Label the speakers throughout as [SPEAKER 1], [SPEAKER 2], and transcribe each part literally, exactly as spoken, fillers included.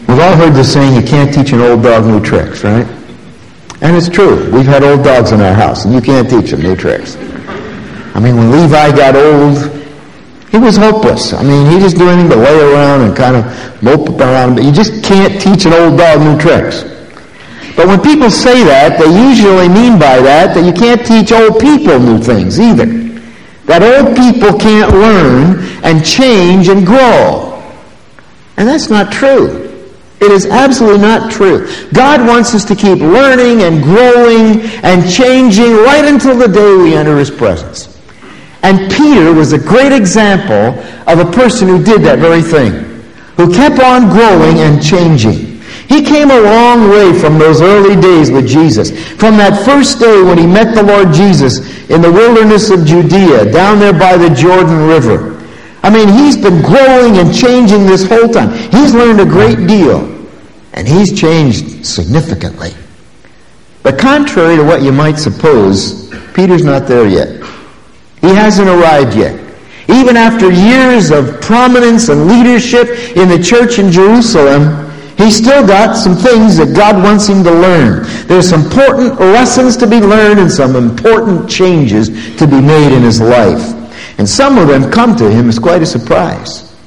[SPEAKER 1] We've all heard the saying, you can't teach an old dog new tricks, right? And it's true. We've had old dogs in our house, and you can't teach them new tricks. I mean, when Levi got old, he was hopeless. I mean, he just do anything but lay around and kind of mope around. But you just can't teach an old dog new tricks. But when people say that, they usually mean by that that you can't teach old people new things either. That old people can't learn and change and grow. And that's not true. It is absolutely not true. God wants us to keep learning and growing and changing right until the day we enter His presence. And Peter was a great example of a person who did that very thing, who kept on growing and changing. He came a long way from those early days with Jesus, from that first day when he met the Lord Jesus in the wilderness of Judea, down there by the Jordan River. I mean, he's been growing and changing this whole time. He's learned a great deal, and he's changed significantly. But contrary to what you might suppose, Peter's not there yet. He hasn't arrived yet. Even after years of prominence and leadership in the church in Jerusalem, he's still got some things that God wants him to learn. There's some important lessons to be learned and some important changes to be made in his life. And some of them come to him as quite a surprise.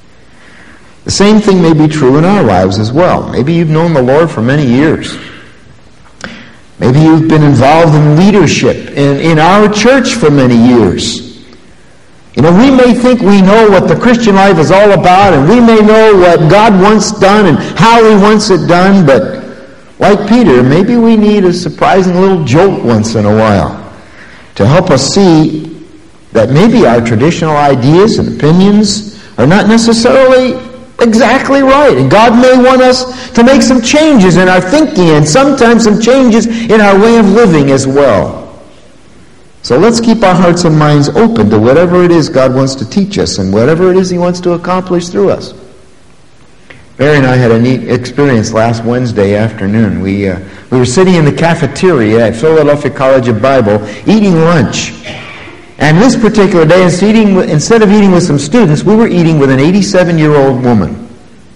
[SPEAKER 1] The same thing may be true in our lives as well. Maybe you've known the Lord for many years. Maybe you've been involved in leadership in, in our church for many years. You know, we may think we know what the Christian life is all about, and we may know what God wants done and how He wants it done, but like Peter, maybe we need a surprising little jolt once in a while to help us see that maybe our traditional ideas and opinions are not necessarily exactly right. And God may want us to make some changes in our thinking and sometimes some changes in our way of living as well. So let's keep our hearts and minds open to whatever it is God wants to teach us and whatever it is He wants to accomplish through us. Mary and I had a neat experience last Wednesday afternoon. We, uh, we were sitting in the cafeteria at Philadelphia College of Bible eating lunch. And this particular day, instead of eating with some students, we were eating with an eighty-seven-year-old woman.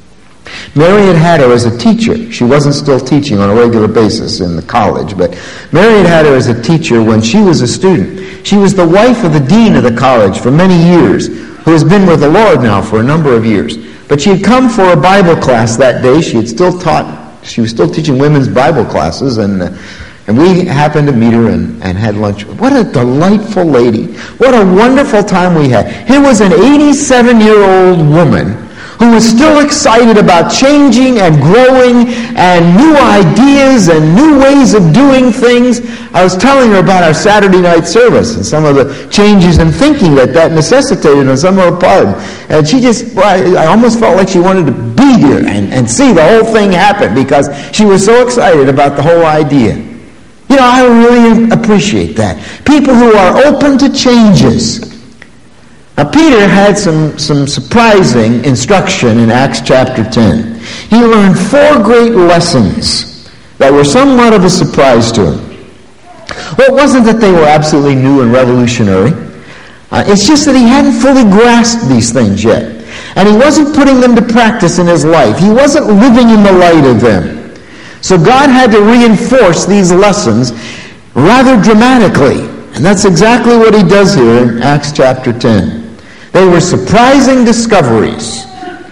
[SPEAKER 1] Mary had had her as a teacher. She wasn't still teaching on a regular basis in the college, but Mary had had her as a teacher when she was a student. She was the wife of the dean of the college for many years, who has been with the Lord now for a number of years. But she had come for a Bible class that day. She had still taught, she was still teaching women's Bible classes, and uh, And we happened to meet her and, and had lunch. What a delightful lady. What a wonderful time we had. Here was an eighty-seven-year-old woman who was still excited about changing and growing and new ideas and new ways of doing things. I was telling her about our Saturday night service and some of the changes in thinking that that necessitated on some of her part. And she just, well, I almost felt like she wanted to be here and, and see the whole thing happen because she was so excited about the whole idea. You know, I really appreciate that. People who are open to changes. Now, Peter had some, some surprising instruction in Acts chapter ten. He learned four great lessons that were somewhat of a surprise to him. Well, it wasn't that they were absolutely new and revolutionary. Uh, it's just that he hadn't fully grasped these things yet. And he wasn't putting them to practice in his life. He wasn't living in the light of them. So God had to reinforce these lessons rather dramatically. And that's exactly what he does here in Acts chapter ten. They were surprising discoveries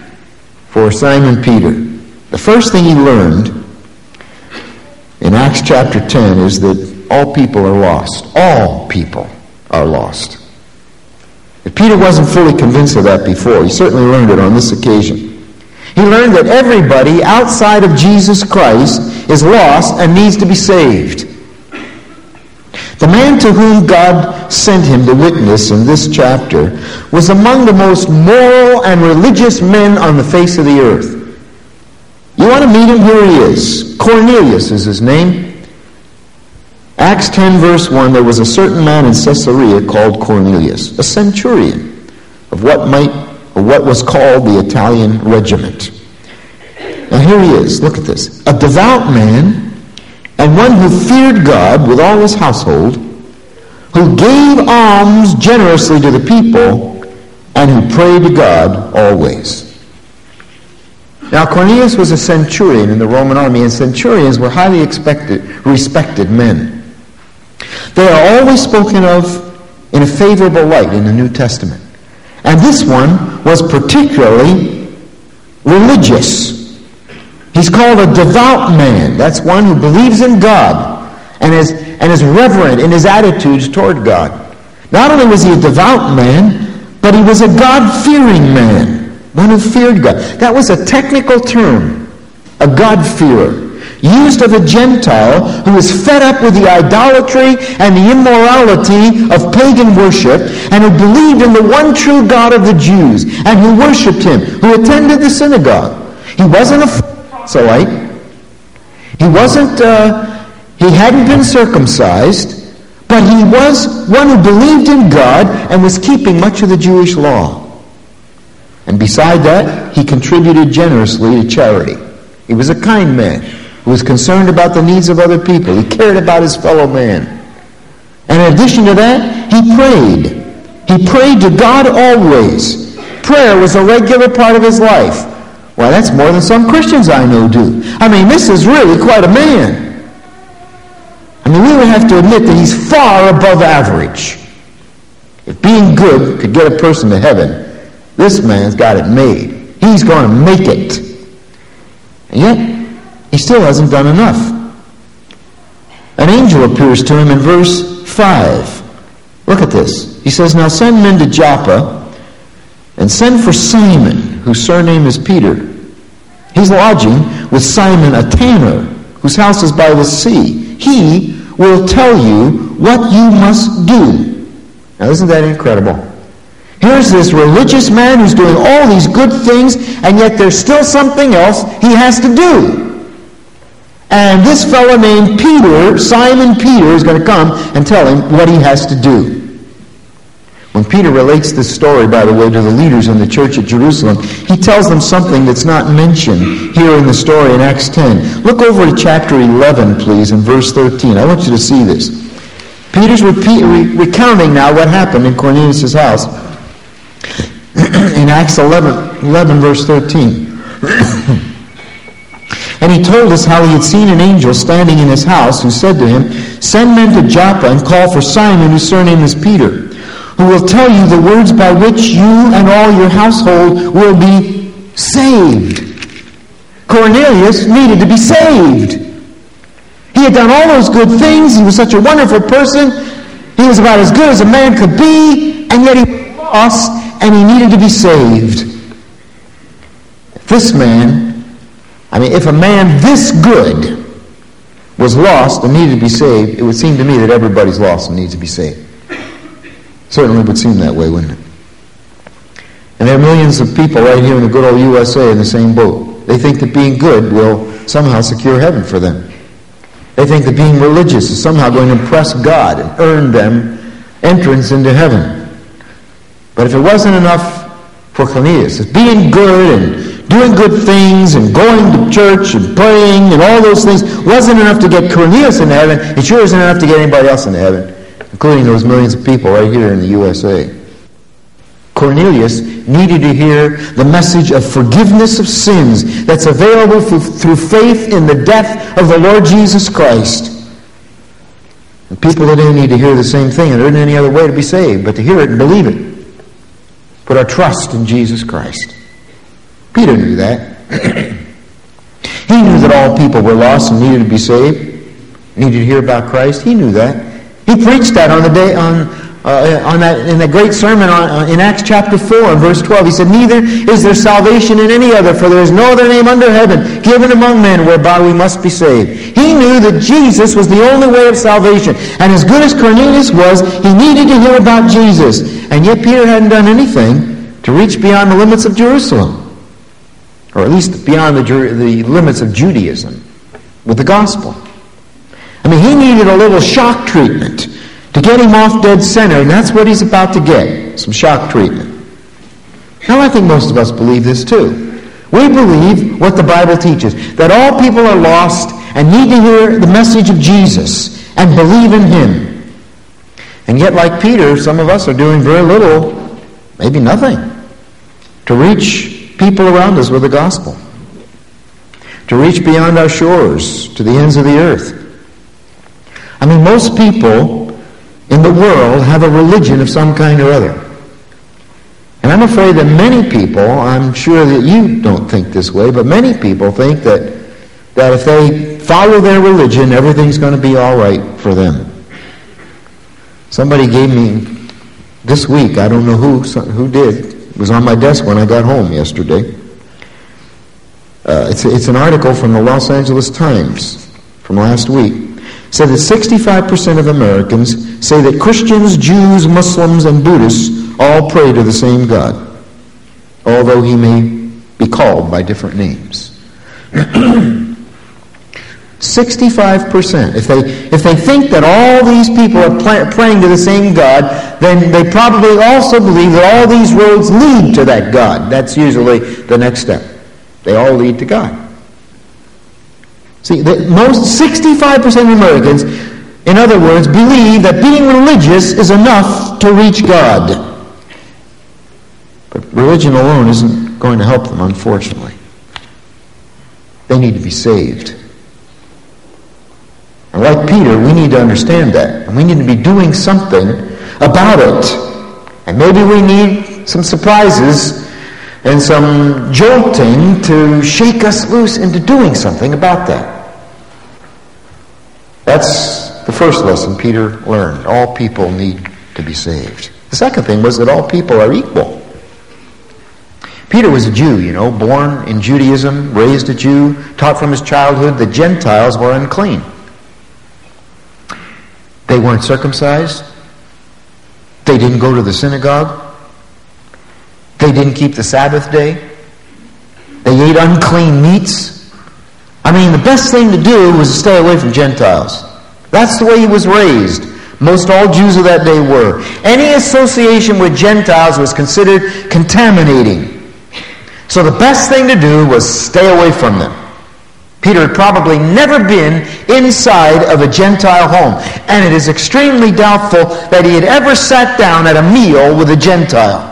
[SPEAKER 1] for Simon Peter. The first thing he learned in Acts chapter ten is that all people are lost. All people are lost. If Peter wasn't fully convinced of that before, he certainly learned it on this occasion. He learned that everybody outside of Jesus Christ is lost and needs to be saved. The man to whom God sent him to witness in this chapter was among the most moral and religious men on the face of the earth. You want to meet him? Here he is. Cornelius is his name. Acts ten verse one, there was a certain man in Caesarea called Cornelius, a centurion of what might or what was called the Italian regiment. Now here he is. Look at this. A devout man and one who feared God with all his household, who gave alms generously to the people, and who prayed to God always. Now, Cornelius was a centurion in the Roman army, and centurions were highly expected, respected men. They are always spoken of in a favorable light in the New Testament. And this one was particularly religious. He's called a devout man. That's one who believes in God and is, and is reverent in his attitudes toward God. Not only was he a devout man, but he was a God-fearing man. One who feared God. That was a technical term, a God-fearer, used of a Gentile who was fed up with the idolatry and the immorality of pagan worship and who believed in the one true God of the Jews and who worshipped him, who attended the synagogue. He wasn't a proselyte. He wasn't, uh, he hadn't been circumcised, but he was one who believed in God and was keeping much of the Jewish law. And beside that, he contributed generously to charity. He was a kind man who was concerned about the needs of other people. He cared about his fellow man. And in addition to that, he prayed. He prayed to God always. Prayer was a regular part of his life. Well, that's more than some Christians I know do. I mean, this is really quite a man. I mean, we would have to admit that he's far above average. If being good could get a person to heaven, this man's got it made. He's going to make it. And yet, he still hasn't done enough. An angel appears to him in verse five. Look at this. He says, "Now send men to Joppa, and send for Simon, whose surname is Peter. He's lodging with Simon, a tanner, whose house is by the sea. He will tell you what you must do." Now, isn't that incredible? Here's this religious man who's doing all these good things, and yet there's still something else he has to do. And this fellow named Peter, Simon Peter, is going to come and tell him what he has to do. When Peter relates this story, by the way, to the leaders in the church at Jerusalem, he tells them something that's not mentioned here in the story in Acts ten. Look over to chapter eleven, please, in verse thirteen. I want you to see this. Peter's repeat, re- recounting now what happened in Cornelius' house. In Acts eleven, eleven, verse thirteen. "And he told us how he had seen an angel standing in his house, who said to him, 'Send men to Joppa and call for Simon, whose surname is Peter, who will tell you the words by which you and all your household will be saved.'" Cornelius needed to be saved. He had done all those good things. He was such a wonderful person. He was about as good as a man could be, and yet he was lost, and he needed to be saved. This man, I mean, if a man this good was lost and needed to be saved, it would seem to me that everybody's lost and needs to be saved. Certainly would seem that way, wouldn't it? And there are millions of people right here in the good old U S A in the same boat. They think that being good will somehow secure heaven for them. They think that being religious is somehow going to impress God and earn them entrance into heaven. But if it wasn't enough for Cornelius, if being good and doing good things and going to church and praying and all those things wasn't enough to get Cornelius into heaven, it sure isn't enough to get anybody else into heaven, including those millions of people right here in the U S A. Cornelius needed to hear the message of forgiveness of sins that's available through faith in the death of the Lord Jesus Christ. And people today need to hear the same thing, and there isn't any other way to be saved but to hear it and believe it. Put our trust in Jesus Christ. Peter knew that. He knew that all people were lost and needed to be saved, needed to hear about Christ. He knew that. He preached that on the day on uh, on that in the great sermon on, uh, in Acts chapter four and verse twelve. He said, "Neither is there salvation in any other, for there is no other name under heaven given among men whereby we must be saved." He knew that Jesus was the only way of salvation. And as good as Cornelius was, he needed to hear about Jesus. And yet Peter hadn't done anything to reach beyond the limits of Jerusalem, or at least beyond the, the limits of Judaism with the gospel. I mean, he needed a little shock treatment to get him off dead center, and that's what he's about to get, some shock treatment. Now, I think most of us believe this too. We believe what the Bible teaches, that all people are lost and need to hear the message of Jesus and believe in him. And yet, like Peter, some of us are doing very little, maybe nothing, to reach people around us with the gospel. to reach beyond our shores, to the ends of the earth. I mean, most people in the world have a religion of some kind or other. And I'm afraid that many people, I'm sure that you don't think this way, but many people think that, that if they follow their religion, everything's going to be all right for them. Somebody gave me this week, I don't know who, who did, it was on my desk when I got home yesterday. Uh, it's, it's an article from the Los Angeles Times from last week. It said that sixty-five percent of Americans say that Christians, Jews, Muslims, and Buddhists all pray to the same God, although he may be called by different names. sixty-five percent. If they, if they think that all these people are pl- praying to the same God, then they probably also believe that all these roads lead to that God. That's usually the next step. They all lead to God. See, the, most sixty-five percent of Americans, in other words, believe that being religious is enough to reach God. But religion alone isn't going to help them, unfortunately. They need to be saved. And like Peter, we need to understand that. And we need to be doing something about it. And maybe we need some surprises and some jolting to shake us loose into doing something about that. That's the first lesson Peter learned. All people need to be saved. The second thing was that all people are equal. Peter was a Jew, you know, born in Judaism, raised a Jew, taught from his childhood that Gentiles were unclean. They weren't circumcised. They didn't go to the synagogue. They didn't keep the Sabbath day. They ate unclean meats. I mean, the best thing to do was to stay away from Gentiles. That's the way he was raised. Most all Jews of that day were. Any association with Gentiles was considered contaminating. So the best thing to do was stay away from them. Peter had probably never been inside of a Gentile home, and it is extremely doubtful that he had ever sat down at a meal with a Gentile.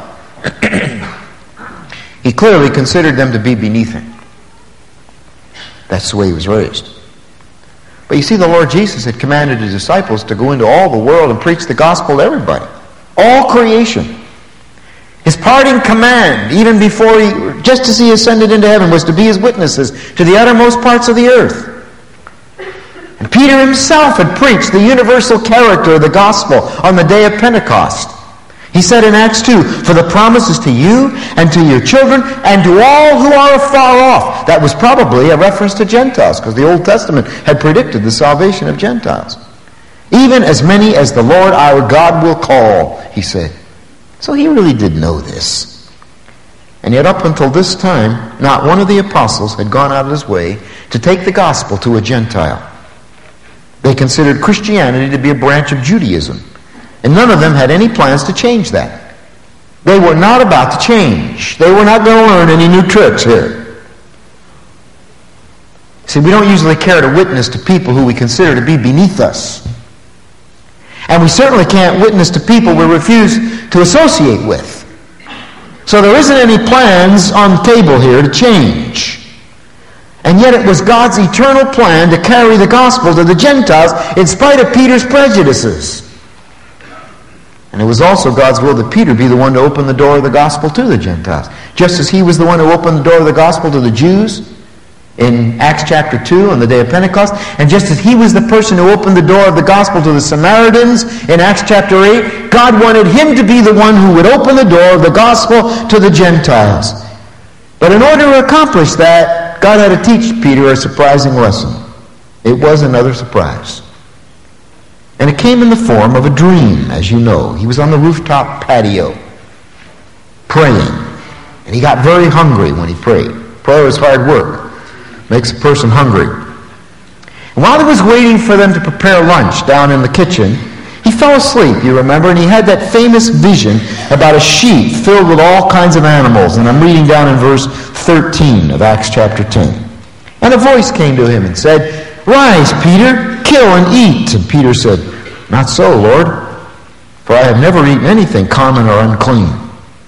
[SPEAKER 1] He clearly considered them to be beneath him. That's the way he was raised. But you see, the Lord Jesus had commanded his disciples to go into all the world and preach the gospel to everybody. All creation. His parting command, even before he, just as he ascended into heaven, was to be his witnesses to the uttermost parts of the earth. And Peter himself had preached the universal character of the gospel on the day of Pentecost. He said in Acts two, "For the promise is to you and to your children and to all who are afar off." That was probably a reference to Gentiles, because the Old Testament had predicted the salvation of Gentiles. "Even as many as the Lord our God will call," he said. So he really did know this. And yet up until this time, not one of the apostles had gone out of his way to take the gospel to a Gentile. They considered Christianity to be a branch of Judaism. And none of them had any plans to change that. They were not about to change. They were not going to learn any new tricks here. See, we don't usually care to witness to people who we consider to be beneath us. And we certainly can't witness to people we refuse to associate with. So there isn't any plans on the table here to change. And yet it was God's eternal plan to carry the gospel to the Gentiles in spite of Peter's prejudices. And it was also God's will that Peter be the one to open the door of the gospel to the Gentiles. Just as he was the one who opened the door of the gospel to the Jews in Acts chapter two on the day of Pentecost, and just as he was the person who opened the door of the gospel to the Samaritans in Acts chapter eight, God wanted him to be the one who would open the door of the gospel to the Gentiles. But in order to accomplish that, God had to teach Peter a surprising lesson. It was another surprise. And it came in the form of a dream, as you know. He was on the rooftop patio, praying. And he got very hungry when he prayed. Prayer is hard work. Makes a person hungry. And while he was waiting for them to prepare lunch down in the kitchen, he fell asleep, you remember, and he had that famous vision about a sheep filled with all kinds of animals. And I'm reading down in verse thirteen of Acts chapter ten. And a voice came to him and said, "Rise, Peter, kill and eat." And Peter said, "Not so, Lord, for I have never eaten anything common or unclean."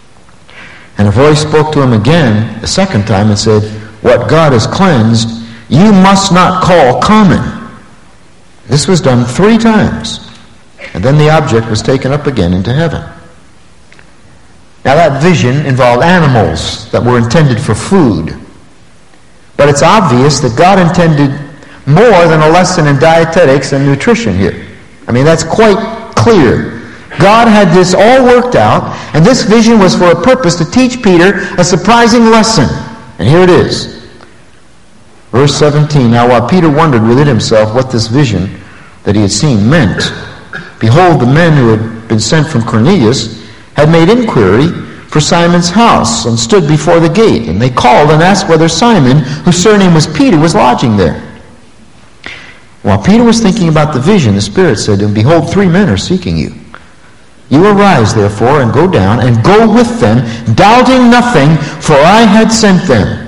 [SPEAKER 1] And a voice spoke to him again, a second time, and said, "What God has cleansed, you must not call common. This was done three times. And then the object was taken up again into heaven. Now that vision involved animals that were intended for food. But it's obvious that God intended more than a lesson in dietetics and nutrition here. I mean, that's quite clear. God had this all worked out, and this vision was for a purpose to teach Peter a surprising lesson. And here it is. Verse seventeen, now while Peter wondered within himself what this vision that he had seen meant, behold, the men who had been sent from Cornelius had made inquiry for Simon's house and stood before the gate. And they called and asked whether Simon, whose surname was Peter, was lodging there. While Peter was thinking about the vision, the Spirit said to him, behold, three men are seeking you. You arise, therefore, and go down, and go with them, doubting nothing, for I had sent them.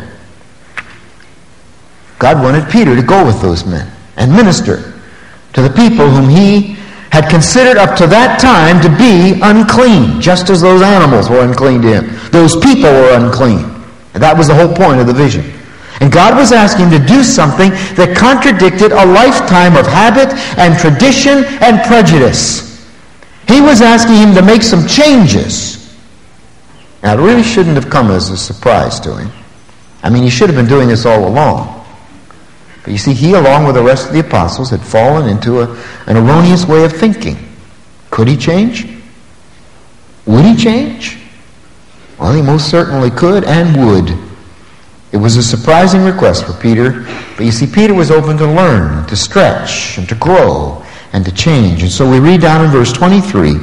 [SPEAKER 1] God wanted Peter to go with those men and minister to the people whom he had considered up to that time to be unclean, just as those animals were unclean to him. Those people were unclean. And that was the whole point of the vision. And God was asking him to do something that contradicted a lifetime of habit and tradition and prejudice. He was asking him to make some changes. Now, it really shouldn't have come as a surprise to him. I mean, he should have been doing this all along. But you see, he, along with the rest of the apostles, had fallen into a, an erroneous way of thinking. Could he change? Would he change? Well, he most certainly could and would. It was a surprising request for Peter, but you see, Peter was open to learn, to stretch, and to grow, and to change. And so we read down in verse twenty-three,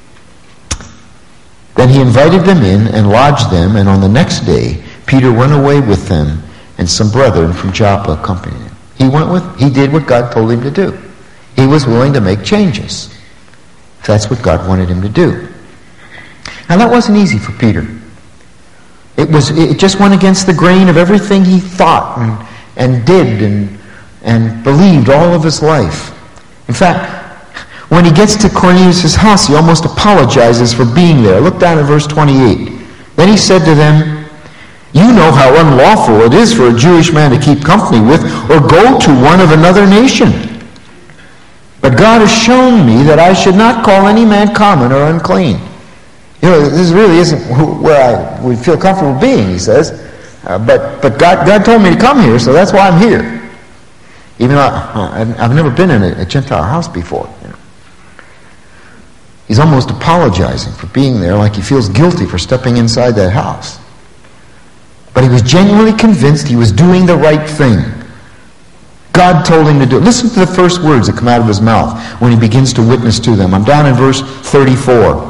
[SPEAKER 1] then he invited them in and lodged them, and on the next day Peter went away with them, and some brethren from Joppa accompanied him. He went with, he did what God told him to do. He was willing to make changes. That's what God wanted him to do. Now that wasn't easy for Peter. It was, it just went against the grain of everything he thought and, and did and, and believed all of his life. In fact, when he gets to Cornelius' house, he almost apologizes for being there. Look down at verse twenty-eight. Then he said to them, you know how unlawful it is for a Jewish man to keep company with or go to one of another nation. But God has shown me that I should not call any man common or unclean. You know, this really isn't where I would feel comfortable being, he says. Uh, but but God, God told me to come here, so that's why I'm here. Even though I, I've never been in a, a Gentile house before. You know. He's almost apologizing for being there, like he feels guilty for stepping inside that house. But he was genuinely convinced he was doing the right thing. God told him to do it. Listen to the first words that come out of his mouth when he begins to witness to them. I'm down in verse thirty-four.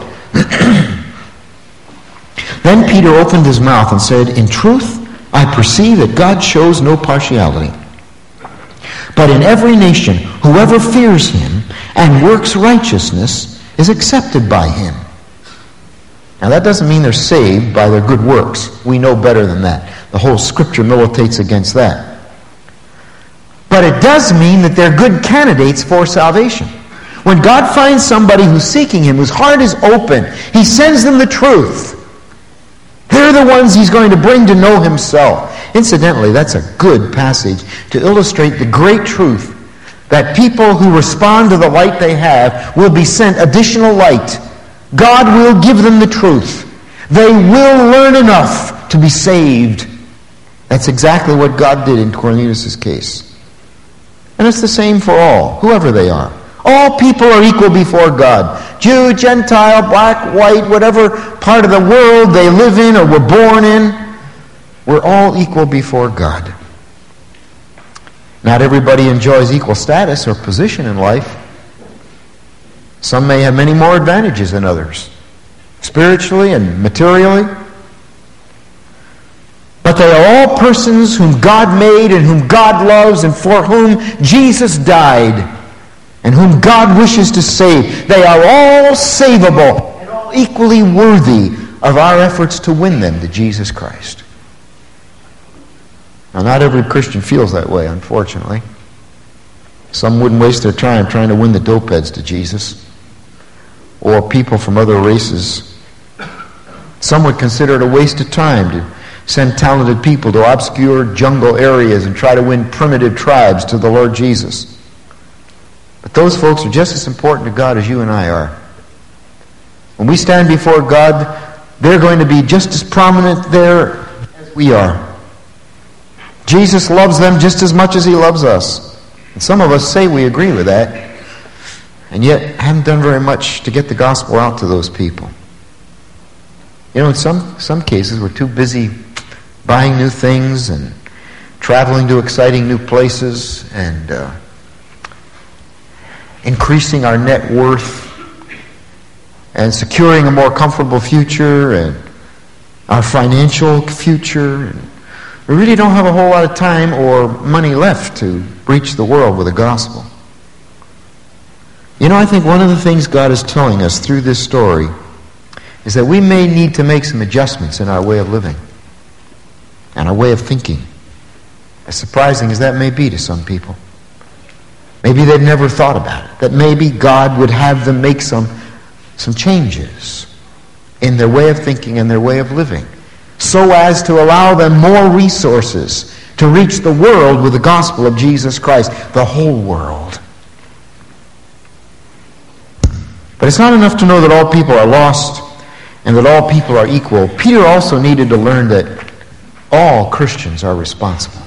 [SPEAKER 1] Then Peter opened his mouth and said, in truth, I perceive that God shows no partiality. But in every nation, whoever fears him and works righteousness is accepted by him. Now that doesn't mean they're saved by their good works. We know better than that. The whole scripture militates against that. But it does mean that they're good candidates for salvation. When God finds somebody who's seeking him, whose heart is open, he sends them the truth. They're the ones he's going to bring to know himself. Incidentally, that's a good passage to illustrate the great truth that people who respond to the light they have will be sent additional light. God will give them the truth. They will learn enough to be saved. That's exactly what God did in Cornelius' case. And it's the same for all, whoever they are. All people are equal before God. Jew, Gentile, black, white, whatever part of the world they live in or were born in, we're all equal before God. Not everybody enjoys equal status or position in life. Some may have many more advantages than others, spiritually and materially. But they are all persons whom God made and whom God loves and for whom Jesus died and whom God wishes to save. They are all savable and all equally worthy of our efforts to win them to Jesus Christ. Now, not every Christian feels that way, unfortunately. Some wouldn't waste their time trying to win the dopeheads to Jesus or people from other races. Some would consider it a waste of time to send talented people to obscure jungle areas and try to win primitive tribes to the Lord Jesus. But those folks are just as important to God as you and I are. When we stand before God, they're going to be just as prominent there as we are. Jesus loves them just as much as he loves us. And some of us say we agree with that, and yet haven't done very much to get the gospel out to those people. You know, in some, some cases, we're too busy buying new things and traveling to exciting new places and uh, increasing our net worth and securing a more comfortable future and our financial future. And we really don't have a whole lot of time or money left to reach the world with the gospel. You know, I think one of the things God is telling us through this story is that we may need to make some adjustments in our way of living and our way of thinking. As surprising as that may be to some people. Maybe they've never thought about it. That maybe God would have them make some, some changes in their way of thinking and their way of living, so as to allow them more resources to reach the world with the gospel of Jesus Christ, the whole world. But it's not enough to know that all people are lost and that all people are equal. Peter also needed to learn that all Christians are responsible.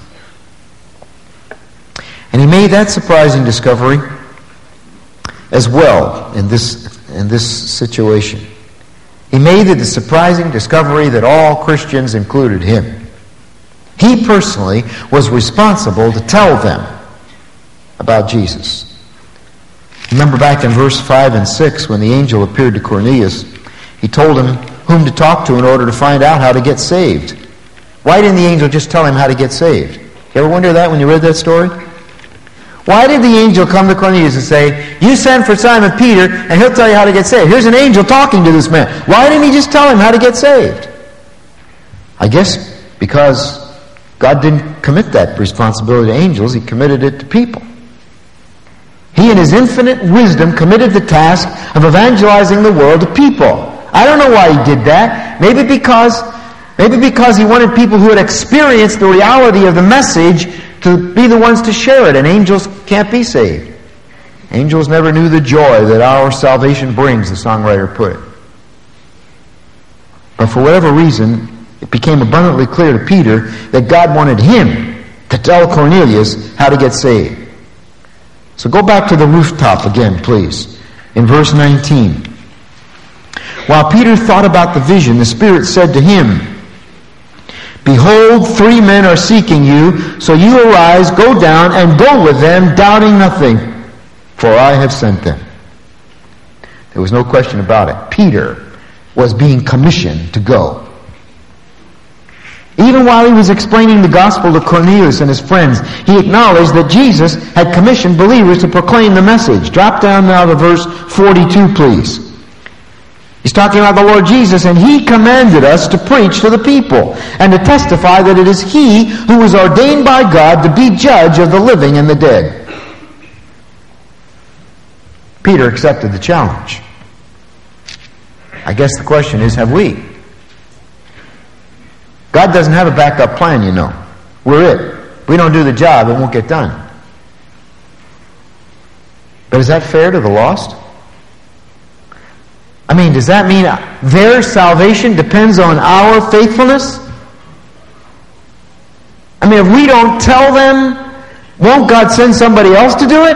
[SPEAKER 1] And he made that surprising discovery as well in this, in this situation. He made the surprising discovery that all Christians included him. He personally was responsible to tell them about Jesus. Remember back in verse five and six when the angel appeared to Cornelius, he told him whom to talk to in order to find out how to get saved. Why didn't the angel just tell him how to get saved? You ever wonder that when you read that story? Why did the angel come to Cornelius and say, you send for Simon Peter and he'll tell you how to get saved? Here's an angel talking to this man. Why didn't he just tell him how to get saved? I guess because God didn't commit that responsibility to angels. He committed it to people. He in his infinite wisdom committed the task of evangelizing the world to people. I don't know why he did that. Maybe because, maybe because he wanted people who had experienced the reality of the message to be the ones to share it, and angels can't be saved. Angels never knew the joy that our salvation brings, the songwriter put it. But for whatever reason, it became abundantly clear to Peter that God wanted him to tell Cornelius how to get saved. So go back to the rooftop again, please, in verse nineteen. While Peter thought about the vision, the Spirit said to him, behold, three men are seeking you, so you arise, go down, and go with them, doubting nothing, for I have sent them. There was no question about it. Peter was being commissioned to go. Even while he was explaining the gospel to Cornelius and his friends, he acknowledged that Jesus had commissioned believers to proclaim the message. Drop down now to verse forty-two, please. He's talking about the Lord Jesus, and he commanded us to preach to the people and to testify that it is he who was ordained by God to be judge of the living and the dead. Peter accepted the challenge. I guess the question is, have we? God doesn't have a backup plan, you know. We're it. If we don't do the job, it won't get done. But is that fair to the lost? I mean, does that mean their salvation depends on our faithfulness? I mean, if we don't tell them, won't God send somebody else to do it?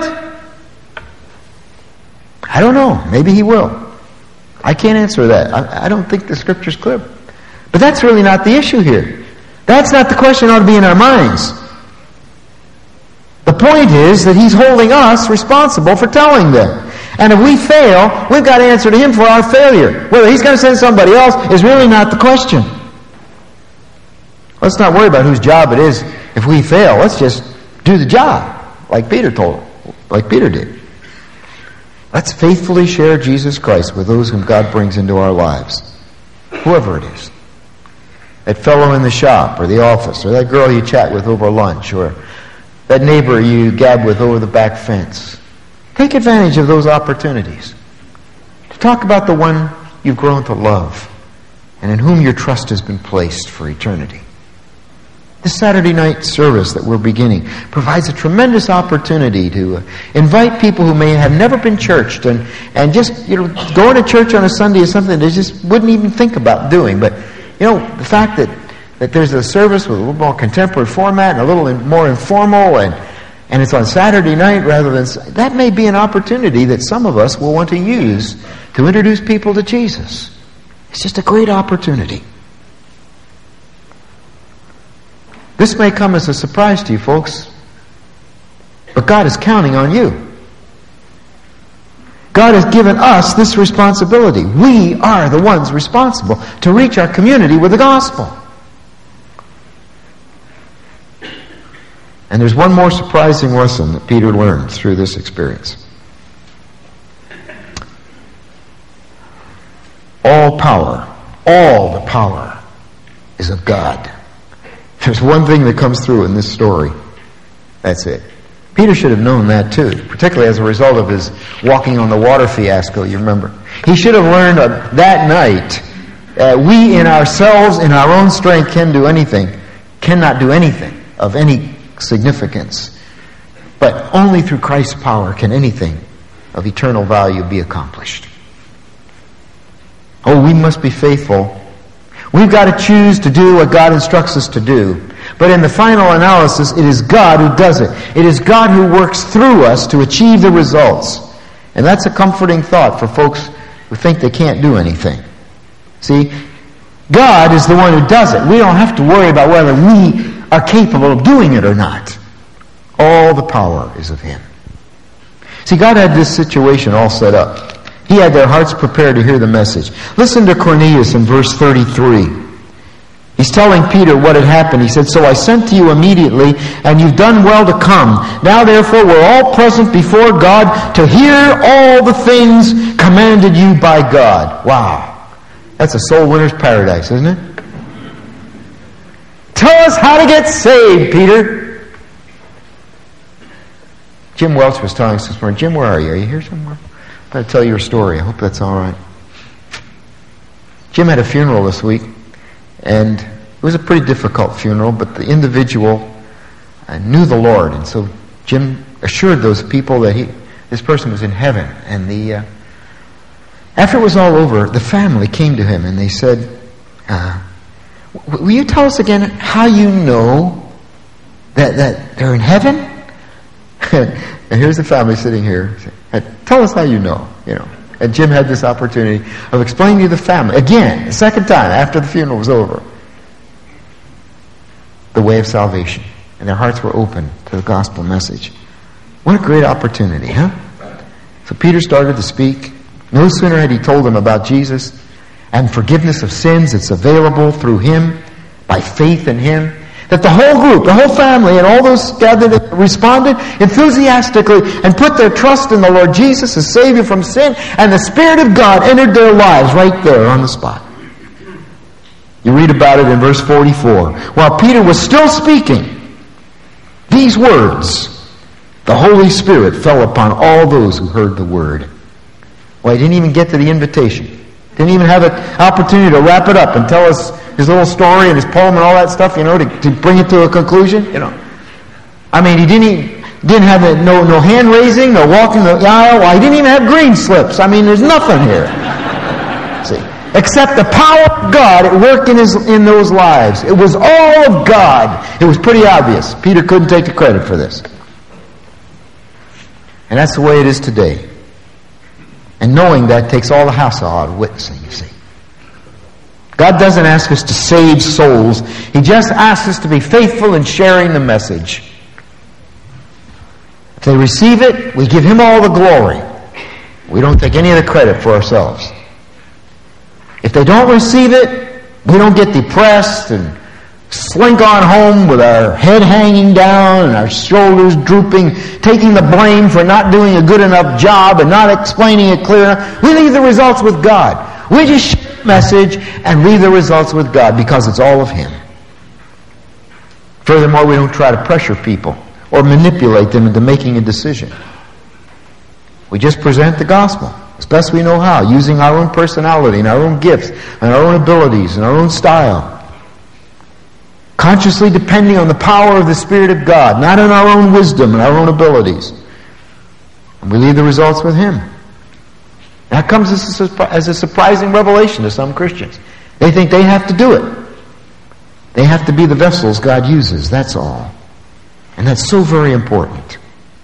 [SPEAKER 1] I don't know. Maybe he will. I can't answer that. I, I don't think the Scripture's clear. But that's really not the issue here. That's not the question that ought to be in our minds. The point is that he's holding us responsible for telling them. And if we fail, we've got to answer to him for our failure. Whether he's going to send somebody else is really not the question. Let's not worry about whose job it is if we fail. Let's just do the job, like Peter told, like Peter did. Let's faithfully share Jesus Christ with those whom God brings into our lives, whoever it is. That fellow in the shop or the office, or that girl you chat with over lunch, or that neighbor you gab with over the back fence. Take advantage of those opportunities to talk about the one you've grown to love and in whom your trust has been placed for eternity. The Saturday night service that we're beginning provides a tremendous opportunity to uh, invite people who may have never been churched and, and just, you know, going to church on a Sunday is something they just wouldn't even think about doing. But, you know, the fact that, that there's a service with a little more contemporary format and a little in, more informal and, and it's on Saturday night rather than... That may be an opportunity that some of us will want to use to introduce people to Jesus. It's just a great opportunity. This may come as a surprise to you, folks, but God is counting on you. God has given us this responsibility. We are the ones responsible to reach our community with the gospel. And there's one more surprising lesson that Peter learned through this experience. All power, all the power is of God. There's one thing that comes through in this story. That's it. Peter should have known that too, particularly as a result of his walking on the water fiasco, you remember. He should have learned uh, that night, uh, we in ourselves, in our own strength, can do anything, cannot do anything of any significance. But only through Christ's power can anything of eternal value be accomplished. Oh, we must be faithful. We've got to choose to do what God instructs us to do. But in the final analysis, it is God who does it. It is God who works through us to achieve the results. And that's a comforting thought for folks who think they can't do anything. See, God is the one who does it. We don't have to worry about whether we are capable of doing it or not. All the power is of Him. See, God had this situation all set up. He had their hearts prepared to hear the message. Listen to Cornelius in verse thirty-three. He's telling Peter what had happened. He said, "So I sent to you immediately, and you've done well to come. Now therefore we're all present before God to hear all the things commanded you by God." Wow. That's a soul winner's paradise, isn't it? Tell us how to get saved, Peter. Jim Welch was telling us this morning. Jim, where are you? Are you here somewhere? I'm going to tell you a story. I hope that's all right. Jim had a funeral this week, and it was a pretty difficult funeral, but the individual uh, knew the Lord, and so Jim assured those people that he, this person was in heaven. And the uh, after it was all over, the family came to him and they said, uh, "Will you tell us again how you know that that they're in heaven?" And here's the family sitting here. Tell us how you know, you know. And Jim had this opportunity of explaining to the family, again, the second time after the funeral was over, the way of salvation. And their hearts were open to the gospel message. What a great opportunity, huh? So Peter started to speak. No sooner had he told them about Jesus and forgiveness of sins that's available through Him, by faith in Him, that the whole group, the whole family, and all those gathered responded enthusiastically and put their trust in the Lord Jesus as Savior from sin, and the Spirit of God entered their lives right there on the spot. You read about it in verse forty-four. While Peter was still speaking these words, the Holy Spirit fell upon all those who heard the word. Well, he didn't even get to the invitation. Didn't even have an opportunity to wrap it up and tell us his little story and his poem and all that stuff, you know, to, to bring it to a conclusion, you know. I mean, he didn't even, didn't have a, no no hand raising, no walking the aisle. Well, he didn't even have green slips. I mean, there's nothing here. See, except the power of God at work in his in those lives. It was all of God. It was pretty obvious. Peter couldn't take the credit for this. And that's the way it is today. And knowing that takes all the hassle out of witnessing, you see. God doesn't ask us to save souls. He just asks us to be faithful in sharing the message. If they receive it, we give Him all the glory. We don't take any of the credit for ourselves. If they don't receive it, we don't get depressed and slink on home with our head hanging down and our shoulders drooping, taking the blame for not doing a good enough job and not explaining it clear enough. We leave the results with God. We just share the message and leave the results with God because it's all of Him. Furthermore, we don't try to pressure people or manipulate them into making a decision. We just present the gospel as best we know how, using our own personality and our own gifts and our own abilities and our own style. consciously depending on the power of the Spirit of God, not on our own wisdom and our own abilities. And we leave the results with Him. That comes as a, as a surprising revelation to some Christians. They think they have to do it. They have to be the vessels God uses, that's all. And that's so very important.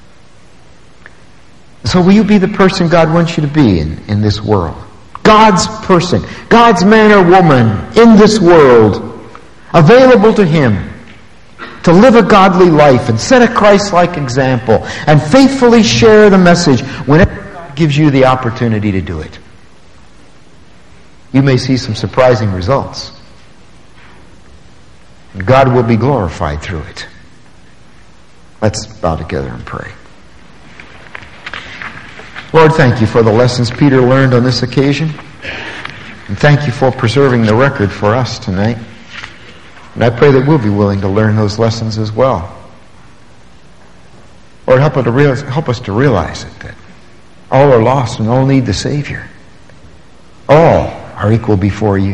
[SPEAKER 1] So will you be the person God wants you to be in, in this world? God's person, God's man or woman in this world, available to Him to live a godly life and set a Christ-like example and faithfully share the message whenever God gives you the opportunity to do it. You may see some surprising results. And God will be glorified through it. Let's bow together and pray. Lord, thank you for the lessons Peter learned on this occasion. And thank you for preserving the record for us tonight. And I pray that we'll be willing to learn those lessons as well. Lord, help us to realize, help us to realize it, that all are lost and all need the Savior. All are equal before you.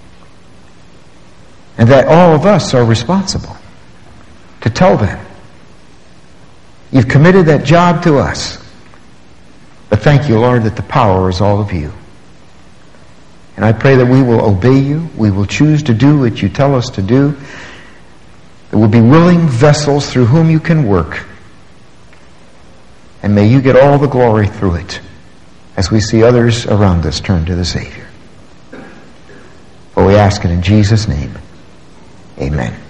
[SPEAKER 1] And that all of us are responsible to tell them. You've committed that job to us. But thank you, Lord, that the power is all of you. And I pray that we will obey you. We will choose to do what you tell us to do. That we'll be willing vessels through whom you can work. And may you get all the glory through it as we see others around us turn to the Savior. For we ask it in Jesus' name. Amen.